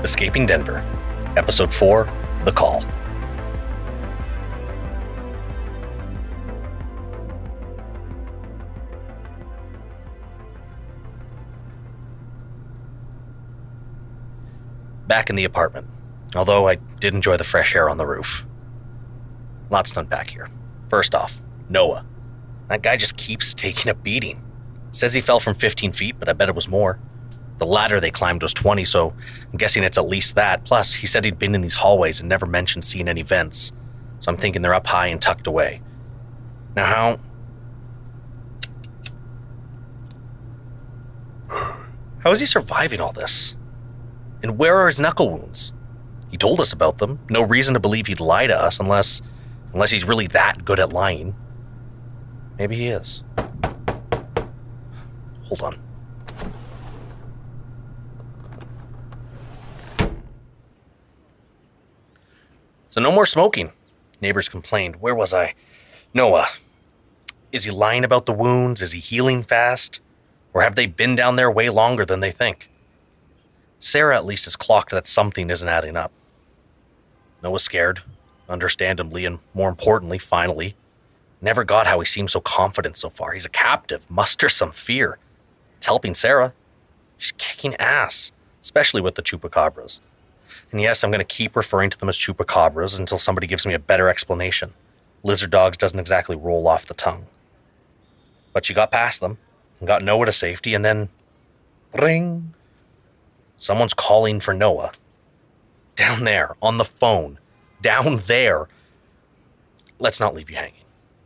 Escaping Denver, Episode 4, The Call. Back in the apartment, although I did enjoy the fresh air on the roof. Lots to unpack here. First off, Noah. That guy just keeps taking a beating. Says he fell from 15 feet, but I bet it was more. The ladder they climbed was 20, so I'm guessing it's at least that. Plus, he said he'd been in these hallways and never mentioned seeing any vents. So I'm thinking they're up high and tucked away. Now how is he surviving all this? And where are his knuckle wounds? He told us about them. No reason to believe he'd lie to us unless he's really that good at lying. Maybe he is. Hold on. So no more smoking. Neighbors complained. Where was I? Noah. Is he lying about the wounds? Is he healing fast? Or have they been down there way longer than they think? Sarah at least has clocked that something isn't adding up. Noah's scared, understandably, and more importantly, finally. Never got how he seems so confident so far. He's a captive, musters some fear. It's helping Sarah. She's kicking ass, especially with the chupacabras. And yes, I'm going to keep referring to them as chupacabras until somebody gives me a better explanation. Lizard dogs doesn't exactly roll off the tongue. But she got past them and got Noah to safety, and then ring. Someone's calling for Noah. Down there, on the phone. Down there. Let's not leave you hanging.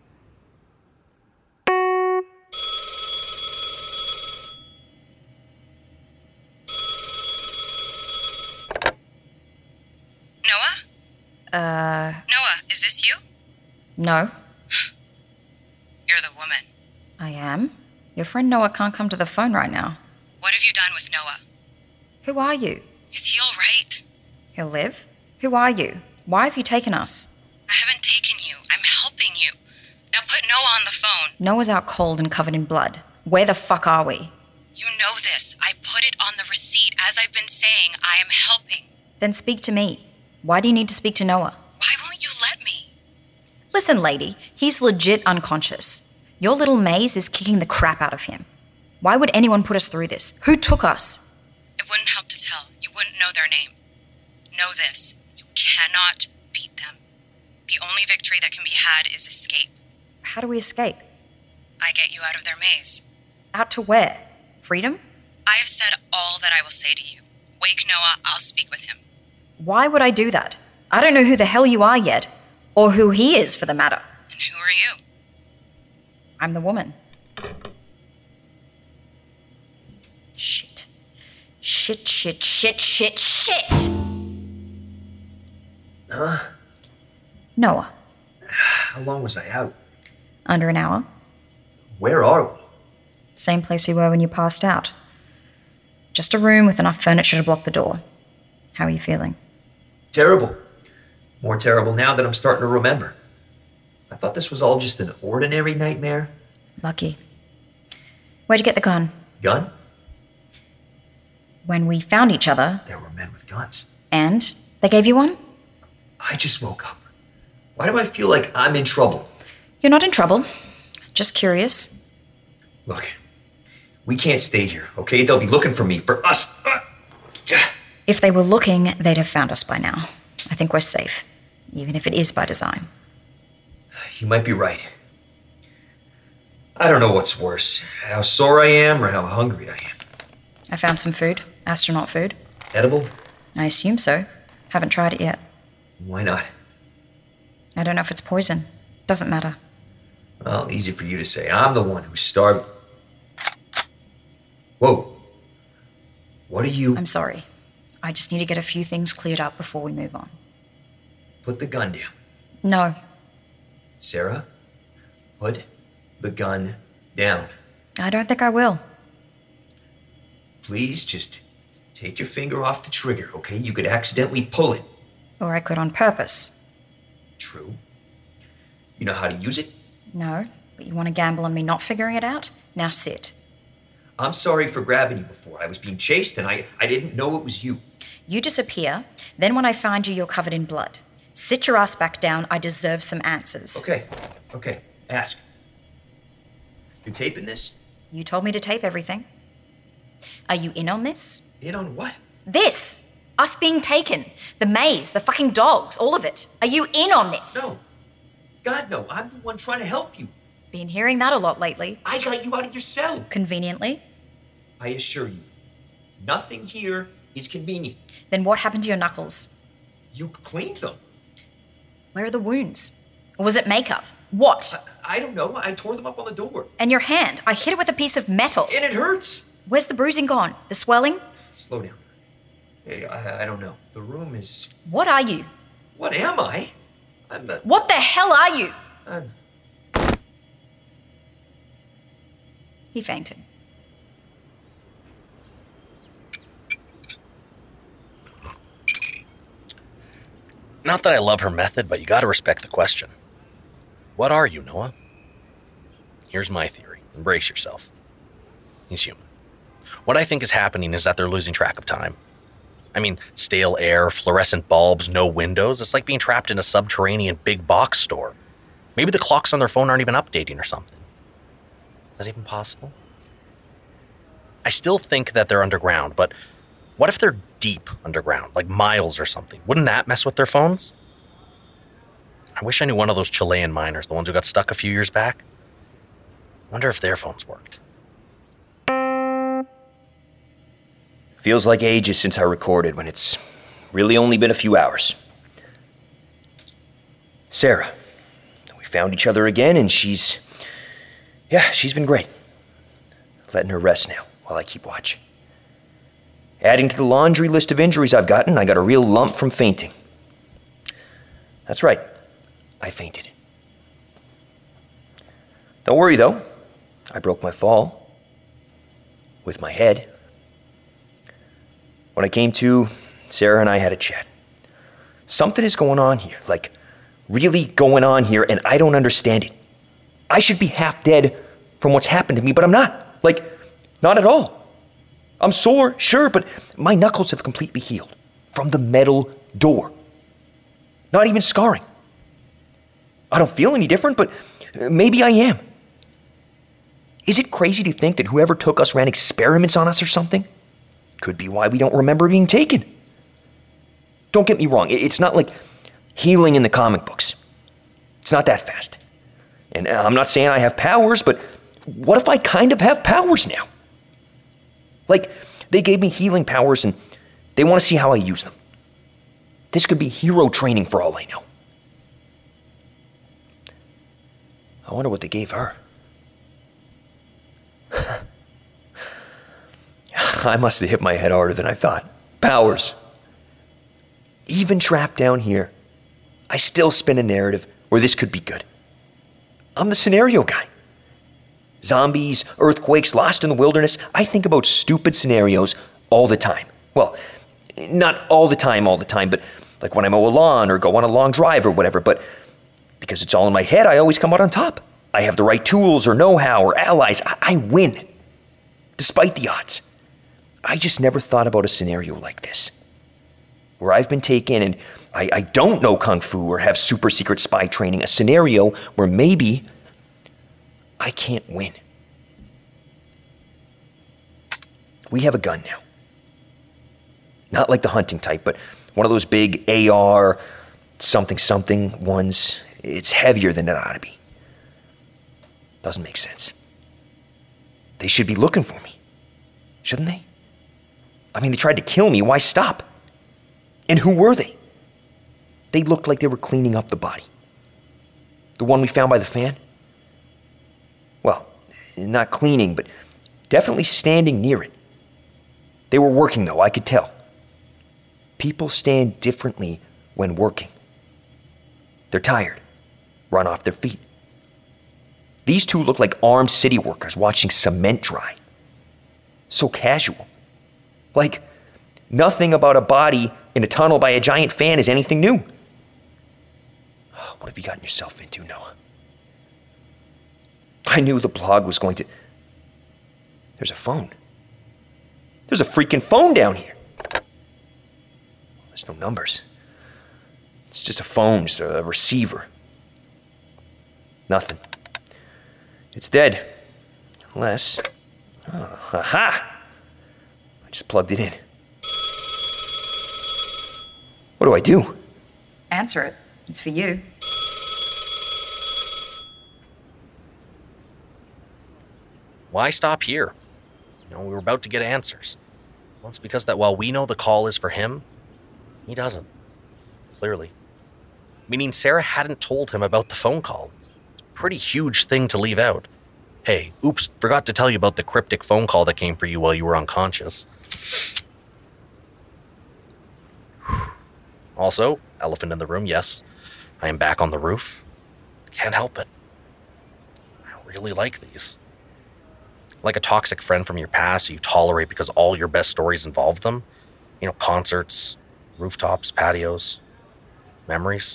Noah, is this you? No. You're the woman. I am. Your friend Noah can't come to the phone right now. What have you done with Noah? Who are you? Is he all right? He'll live? Who are you? Why have you taken us? I haven't taken you. I'm helping you. Now put Noah on the phone. Noah's out cold and covered in blood. Where the fuck are we? You know this. I put it on the receipt. As I've been saying, I am helping. Then speak to me. Why do you need to speak to Noah? Why won't you let me? Listen, lady, he's legit unconscious. Your little maze is kicking the crap out of him. Why would anyone put us through this? Who took us? It wouldn't help to tell. You wouldn't know their name. Know this. You cannot beat them. The only victory that can be had is escape. How do we escape? I get you out of their maze. Out to where? Freedom? I have said all that I will say to you. Wake Noah, I'll speak with him. Why would I do that? I don't know who the hell you are yet. Or who he is, for the matter. And who are you? I'm the woman. Shit. Shit, shit, shit, shit, shit! Huh? Noah. How long was I out? Under an hour. Where are we? Same place we were when you passed out. Just a room with enough furniture to block the door. How are you feeling? Terrible. More terrible now that I'm starting to remember. I thought this was all just an ordinary nightmare. Lucky. Where'd you get the gun? Gun? When we found each other. There were men with guns. And? They gave you one? I just woke up. Why do I feel like I'm in trouble? You're not in trouble. Just curious. Look, we can't stay here, okay? They'll be looking for me, for us. If they were looking, they'd have found us by now. I think we're safe, even if it is by design. You might be right. I don't know what's worse, how sore I am or how hungry I am. I found some food. Astronaut food. Edible? I assume so. Haven't tried it yet. Why not? I don't know if it's poison. Doesn't matter. Well, easy for you to say. I'm the one who's starved. Whoa. What are you... I'm sorry. I just need to get a few things cleared up before we move on. Put the gun down. No. Sarah, put the gun down. I don't think I will. Please, just take your finger off the trigger, okay? You could accidentally pull it. Or I could on purpose. True. You know how to use it? No, but you want to gamble on me not figuring it out? Now sit. I'm sorry for grabbing you before. I was being chased and I didn't know it was you. You disappear, then when I find you, you're covered in blood. Sit your ass back down. I deserve some answers. Okay. Ask. You taping this? You told me to tape everything. Are you in on this? In on what? This! Us being taken. The maze, the fucking dogs, all of it. Are you in on this? No. God, no. I'm the one trying to help you. Been hearing that a lot lately. I got you out of your cell. Conveniently. I assure you, nothing here is convenient. Then what happened to your knuckles? You cleaned them. Where are the wounds? Or was it makeup? What? I don't know. I tore them up on the door. And your hand? I hit it with a piece of metal. And it hurts. Where's the bruising gone? The swelling? Slow down. Hey, I don't know. The room is... What are you? What am I? I'm the... What the hell are you? He fainted. Not that I love her method, but you gotta respect the question. What are you, Noah? Here's my theory. Embrace yourself. He's human. What I think is happening is that they're losing track of time. I mean, stale air, fluorescent bulbs, no windows. It's like being trapped in a subterranean big box store. Maybe the clocks on their phone aren't even updating or something. Is that even possible? I still think that they're underground, but what if they're deep underground, like miles or something? Wouldn't that mess with their phones? I wish I knew one of those Chilean miners, the ones who got stuck a few years back. Wonder if their phones worked. Feels like ages since I recorded when it's really only been a few hours. Sarah. We found each other again and she's been great. Letting her rest now while I keep watch. Adding to the laundry list of injuries I've gotten, I got a real lump from fainting. That's right. I fainted. Don't worry though. I broke my fall. With my head. When I came to, Sarah and I had a chat. Something is going on here, like really going on here, and I don't understand it. I should be half dead from what's happened to me, but I'm not. Like, not at all. I'm sore, sure, but my knuckles have completely healed from the metal door. Not even scarring. I don't feel any different, but maybe I am. Is it crazy to think that whoever took us ran experiments on us or something? Could be why we don't remember being taken. Don't get me wrong, it's not like healing in the comic books. It's not that fast. And I'm not saying I have powers, but what if I kind of have powers now? Like, they gave me healing powers and they want to see how I use them. This could be hero training for all I know. I wonder what they gave her. I must have hit my head harder than I thought. Powers. Even trapped down here, I still spin a narrative where this could be good. I'm the scenario guy. Zombies, earthquakes, lost in the wilderness. I think about stupid scenarios all the time. Well, not all the time, but like when I mow a lawn or go on a long drive or whatever, but because it's all in my head, I always come out on top. I have the right tools or know-how or allies. I win, despite the odds. I just never thought about a scenario like this, where I've been taken and I don't know Kung Fu or have super secret spy training, a scenario where maybe I can't win. We have a gun now. Not like the hunting type, but one of those big AR something ones. It's heavier than it ought to be. Doesn't make sense. They should be looking for me, shouldn't they? I mean, they tried to kill me. Why stop? And who were they? They looked like they were cleaning up the body. The one we found by the fan? Well, not cleaning, but definitely standing near it. They were working, though, I could tell. People stand differently when working. They're tired, run off their feet. These two look like armed city workers watching cement dry. So casual. Like, nothing about a body in a tunnel by a giant fan is anything new. What have you gotten yourself into, Noah? I knew the blog was going to... There's a phone. There's a freaking phone down here. There's no numbers. It's just a phone, just a receiver. Nothing. It's dead. Unless... Oh, aha! I just plugged it in. What do I do? Answer it. It's for you. Why stop here? We were about to get answers. Well, it's because that while we know the call is for him, he doesn't. Clearly. Meaning Sarah hadn't told him about the phone call. It's a pretty huge thing to leave out. Hey, oops, forgot to tell you about the cryptic phone call that came for you while you were unconscious. Also, elephant in the room, yes. I am back on the roof. Can't help it. I really like these. Like a toxic friend from your past you tolerate because all your best stories involve them. Concerts, rooftops, patios, memories.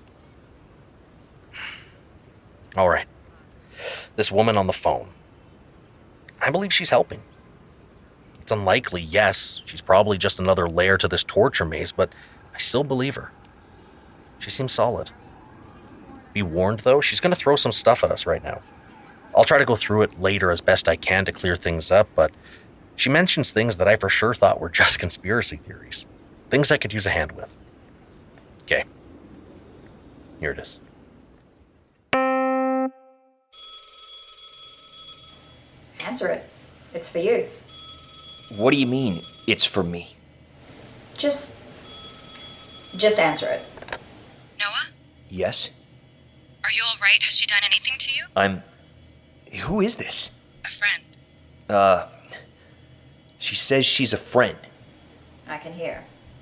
All right. This woman on the phone. I believe she's helping. It's unlikely, yes. She's probably just another layer to this torture maze, but I still believe her. She seems solid. Be warned, though, she's going to throw some stuff at us right now. I'll try to go through it later as best I can to clear things up, but she mentions things that I for sure thought were just conspiracy theories. Things I could use a hand with. Okay. Here it is. Answer it. It's for you. What do you mean, it's for me? Just answer it. Noah? Yes? Are you alright? Has she done anything to you? Who is this? A friend. She says she's a friend. I can hear.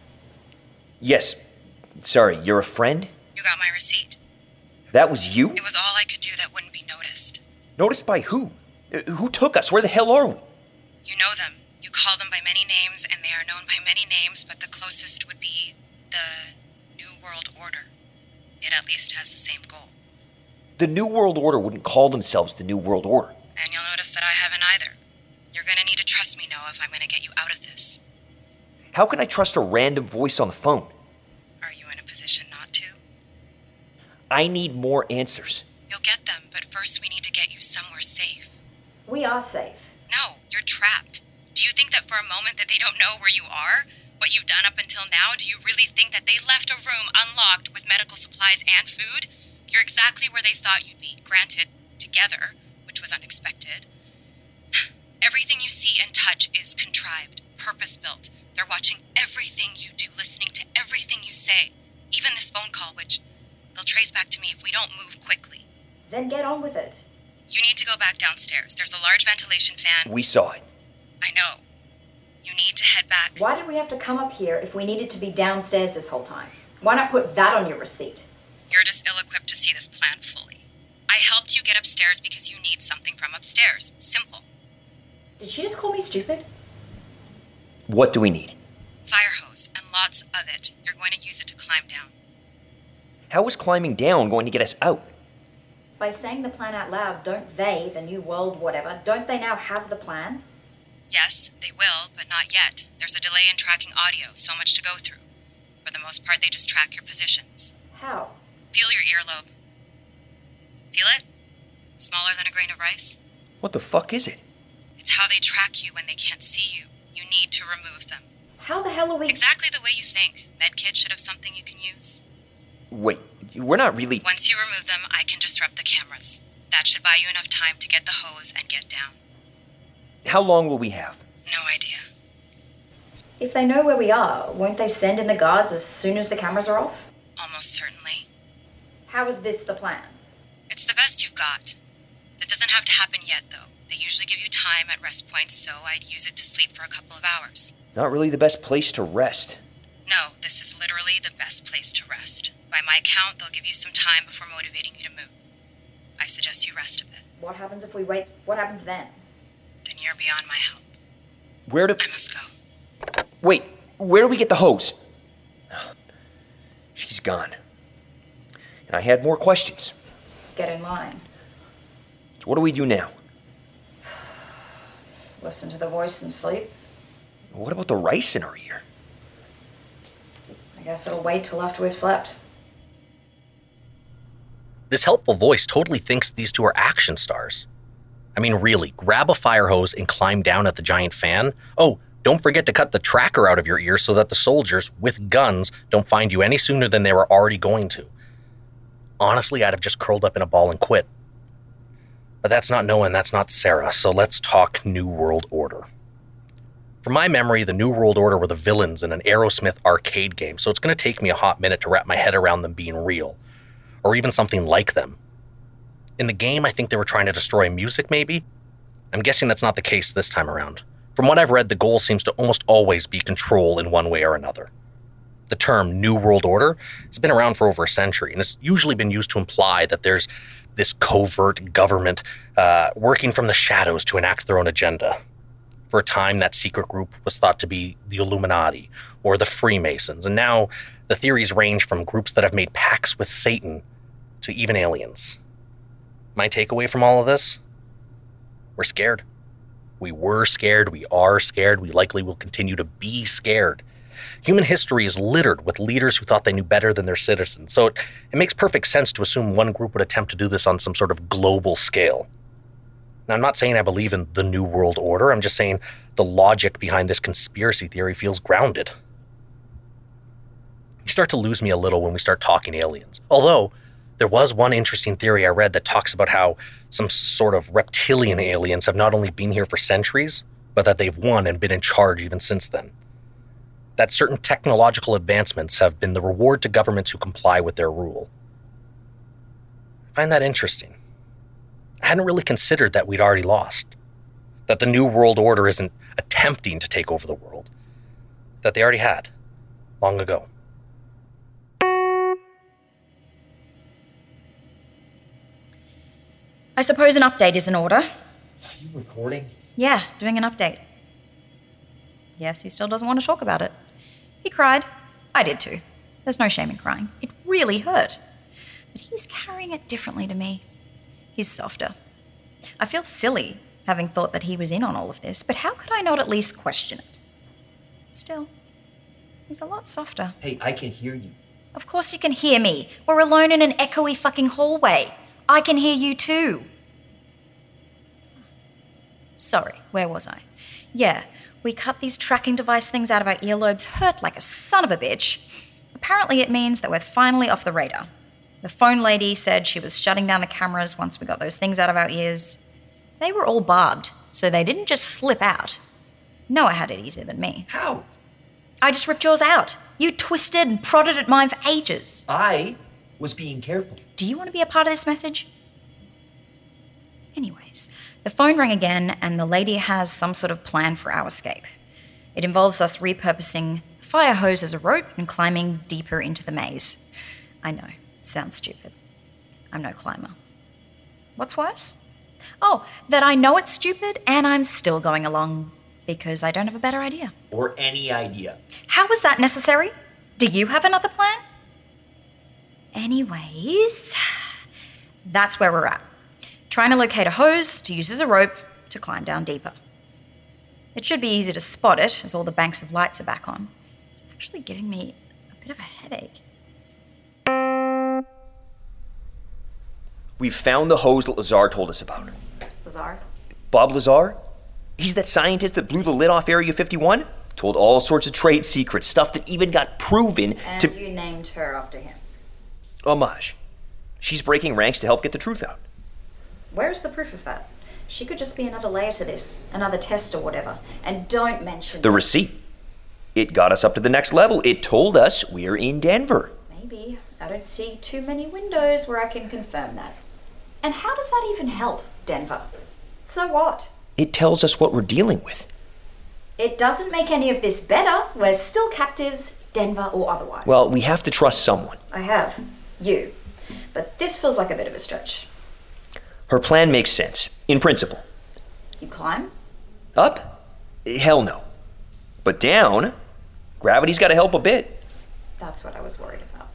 Yes. Sorry, you're a friend? You got my receipt? That was you? It was all I could do that wouldn't be noticed. Noticed by who? Who took us? Where the hell are we? You know them. You call them by many names, and they are known by many names, but the closest would be the New World Order. It at least has the same goal. The New World Order wouldn't call themselves the New World Order. And you'll notice that I haven't either. You're gonna need to trust me, Noah, if I'm gonna get you out of this. How can I trust a random voice on the phone? Are you in a position not to? I need more answers. You'll get them, but first we need to get you somewhere safe. We are safe. No, you're trapped. Do you think that for a moment that they don't know where you are? What you've done up until now? Do you really think that they left a room unlocked with medical supplies and food? You're exactly where they thought you'd be, granted, together, which was unexpected. Everything you see and touch is contrived, purpose-built. They're watching everything you do, listening to everything you say. Even this phone call, which they'll trace back to me if we don't move quickly. Then get on with it. You need to go back downstairs. There's a large ventilation fan. We saw it. I know. You need to head back. Why did we have to come up here if we needed to be downstairs this whole time? Why not put that on your receipt? You're just ill-equipped to see this plan fully. I helped you get upstairs because you need something from upstairs. Simple. Did she just call me stupid? What do we need? Fire hose, and lots of it. You're going to use it to climb down. How is climbing down going to get us out? By saying the plan out loud, don't they, the New World whatever, don't they now have the plan? Yes, they will, but not yet. There's a delay in tracking audio, so much to go through. For the most part, they just track your positions. How? Feel your earlobe. Feel it? Smaller than a grain of rice? What the fuck is it? It's how they track you when they can't see you. You need to remove them. How the hell are we... Exactly the way you think. Medkit should have something you can use. Wait, we're not really... Once you remove them, I can disrupt the cameras. That should buy you enough time to get the hose and get down. How long will we have? No idea. If they know where we are, won't they send in the guards as soon as the cameras are off? Almost certainly. How is this the plan? It's the best you've got. This doesn't have to happen yet, though. They usually give you time at rest points, so I'd use it to sleep for a couple of hours. Not really the best place to rest. No, this is literally the best place to rest. By my count, they'll give you some time before motivating you to move. I suggest you rest a bit. What happens if we wait? What happens then? Then you're beyond my help. Where do... I must go. Wait, where do we get the hose? She's gone. And I had more questions. Get in line. So what do we do now? Listen to the voice and sleep. What about the rice in our ear? I guess it'll wait till after we've slept. This helpful voice totally thinks these two are action stars. I mean, really, grab a fire hose and climb down at the giant fan. Oh, don't forget to cut the tracker out of your ear so that the soldiers, with guns, don't find you any sooner than they were already going to. Honestly, I'd have just curled up in a ball and quit. But that's not Noah and that's not Sarah, so let's talk New World Order. From my memory, the New World Order were the villains in an Aerosmith arcade game, so it's going to take me a hot minute to wrap my head around them being real, or even something like them. In the game, I think they were trying to destroy music, maybe? I'm guessing that's not the case this time around. From what I've read, the goal seems to almost always be control in one way or another. The term New World Order has been around for over a century, and it's usually been used to imply that there's this covert government working from the shadows to enact their own agenda. For a time, that secret group was thought to be the Illuminati or the Freemasons, and now the theories range from groups that have made pacts with Satan to even aliens. My takeaway from all of this? We're scared. We were scared, we are scared, we likely will continue to be scared. Human history is littered with leaders who thought they knew better than their citizens, so it makes perfect sense to assume one group would attempt to do this on some sort of global scale. Now, I'm not saying I believe in the New World Order, I'm just saying the logic behind this conspiracy theory feels grounded. You start to lose me a little when we start talking aliens. Although, there was one interesting theory I read that talks about how some sort of reptilian aliens have not only been here for centuries, but that they've won and been in charge even since then. That certain technological advancements have been the reward to governments who comply with their rule. I find that interesting. I hadn't really considered that we'd already lost. That the New World Order isn't attempting to take over the world. That they already had, long ago. I suppose an update is in order. Are you recording? Yeah, doing an update. Yes, he still doesn't want to talk about it. He cried. I did too. There's no shame in crying. It really hurt. But he's carrying it differently to me. He's softer. I feel silly having thought that he was in on all of this, but how could I not at least question it? Still, he's a lot softer. Hey, I can hear you. Of course you can hear me. We're alone in an echoey fucking hallway. I can hear you too. Sorry, where was I? Yeah, we cut these tracking device things out of our earlobes, hurt like a son of a bitch. Apparently it means that we're finally off the radar. The phone lady said she was shutting down the cameras once we got those things out of our ears. They were all barbed, so they didn't just slip out. Noah had it easier than me. How? I just ripped yours out. You twisted and prodded at mine for ages. I was being careful. Do you want to be a part of this message? Anyways, the phone rang again and the lady has some sort of plan for our escape. It involves us repurposing a fire hose as a rope and climbing deeper into the maze. I know, sounds stupid. I'm no climber. What's worse? Oh, that I know it's stupid and I'm still going along because I don't have a better idea. Or any idea. How was that necessary? Do you have another plan? Anyways, that's where we're at. Trying to locate a hose to use as a rope to climb down deeper. It should be easy to spot it as all the banks of lights are back on. It's actually giving me a bit of a headache. We've found the hose that Lazar told us about. Lazar? Bob Lazar? He's that scientist that blew the lid off Area 51? Told all sorts of trade secrets, stuff that even got proven And to... you named her after him. Homage. She's breaking ranks to help get the truth out. Where's the proof of that? She could just be another layer to this, another test or whatever. And don't mention The receipt. It got us up to the next level. It told us we're in Denver. Maybe. I don't see too many windows where I can confirm that. And how does that even help, Denver? So what? It tells us what we're dealing with. It doesn't make any of this better. We're still captives, Denver or otherwise. Well, we have to trust someone. I have. You. But this feels like a bit of a stretch. Her plan makes sense, in principle. You climb? Up? Hell no. But down? Gravity's got to help a bit. That's what I was worried about.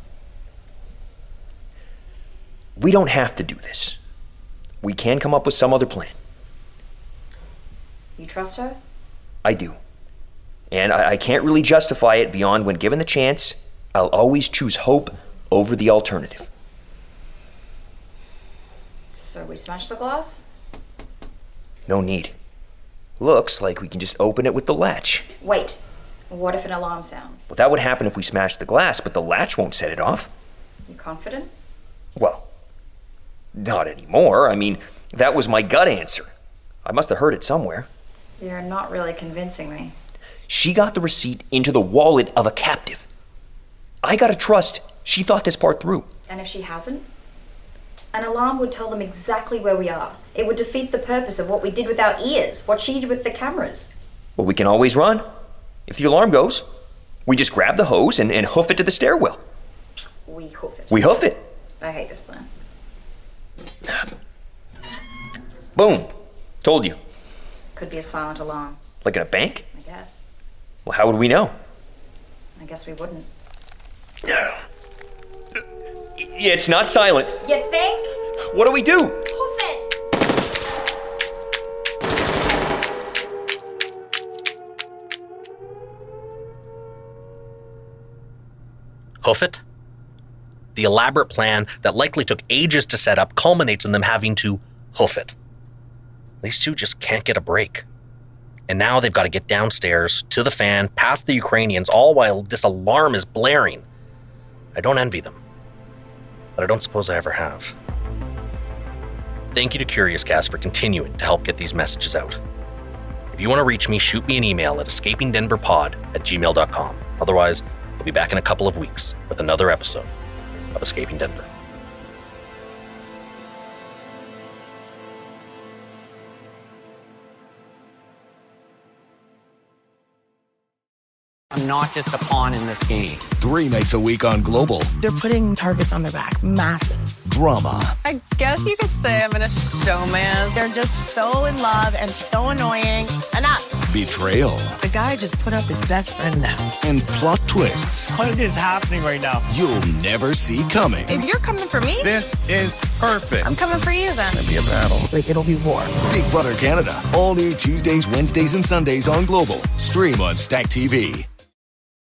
We don't have to do this. We can come up with some other plan. You trust her? I do. And I can't really justify it beyond when given the chance, I'll always choose hope over the alternative. So we smash the glass? No need. Looks like we can just open it with the latch. Wait. What if an alarm sounds? Well, that would happen if we smashed the glass, but the latch won't set it off. You confident? Well, not anymore. I mean, that was my gut answer. I must have heard it somewhere. You're not really convincing me. She got the receipt into the wallet of a captive. I gotta trust she thought this part through. And if she hasn't? An alarm would tell them exactly where we are. It would defeat the purpose of what we did with our ears, what she did with the cameras. Well, we can always run. If the alarm goes, we just grab the hose and hoof it to the stairwell. We hoof it. We hoof it. I hate this plan. Boom. Told you. Could be a silent alarm, Like in a bank? I guess. Well, how would we know? I guess we wouldn't. Yeah, it's not silent. You think? What do we do? Hoof it! Hoof it? The elaborate plan that likely took ages to set up culminates in them having to hoof it. These two just can't get a break. And now they've got to get downstairs, to the fan, past the Ukrainians, all while this alarm is blaring. I don't envy them, but I don't suppose I ever have. Thank you to Curious Cast for continuing to help get these messages out. If you want to reach me, shoot me an email at escapingdenverpod@gmail.com. Otherwise, I'll be back in a couple of weeks with another episode of Escaping Denver. I'm not just a pawn in this game. 3 nights a week on Global. They're putting targets on their back. Massive. Drama. I guess you could say I'm in a showman. They're just so in love and so annoying. Enough. Betrayal. The guy just put up his best friend in the house. And plot twists What is happening right now? you'll never see coming. If you're coming for me, This is perfect. I'm coming for you then. It'll be a battle. Like, it'll be war. Big Brother Canada. All new Tuesdays, Wednesdays, and Sundays on Global. Stream on Stack TV.